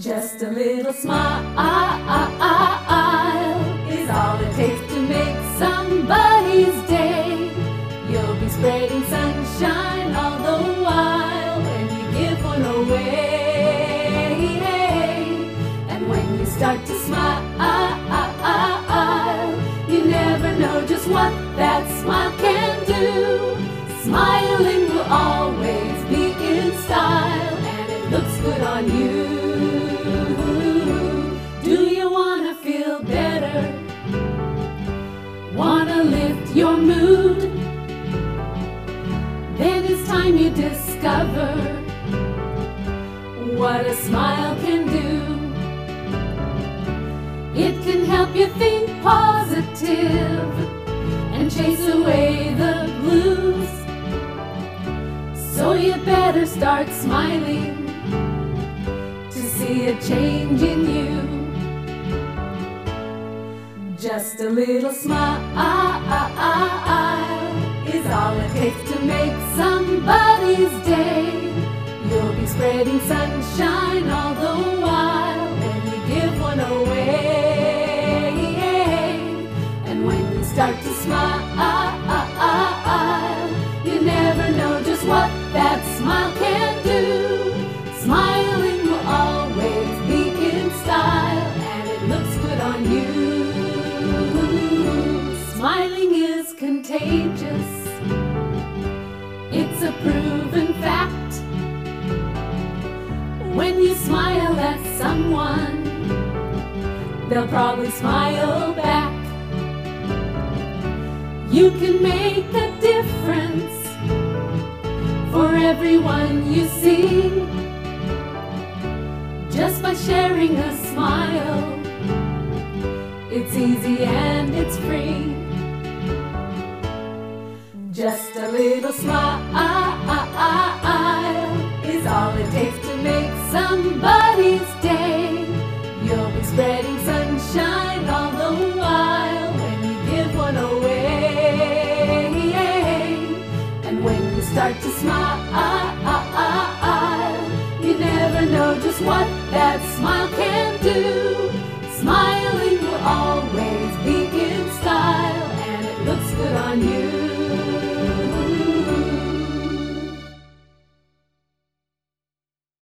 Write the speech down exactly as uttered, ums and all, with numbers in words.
Just a little smile is all it takes to make somebody's day. You'll be spreading sunshine all the while when you give one away. And when you start to smile, you never know just what that smile can do. Smiling will always be in style, and it looks good on you. Do you wanna feel better? Wanna lift your mood? Then it's time you discover what a smile can do. It can help you think positive and chase away the blues. So you better start smiling to see a change in you. Just a little smile is all it takes to make somebody's day. You'll be spreading sunshine all the while when you give one away. And when you start to smile, you never know just what that smile can do. Smiling will always be in style, and it looks good on you. Smiling is contagious. It's a proven fact. When you smile at someone, they'll probably smile back. You can make a difference for everyone you see, just by sharing a smile. It's easy and it's free. Just a little smile is all it takes to make somebody's day. You'll be spreading sunshine all the while when you give one away. And when you start to smile, you never know just what that smile can do. Smiling will always be in style, and it looks good on you.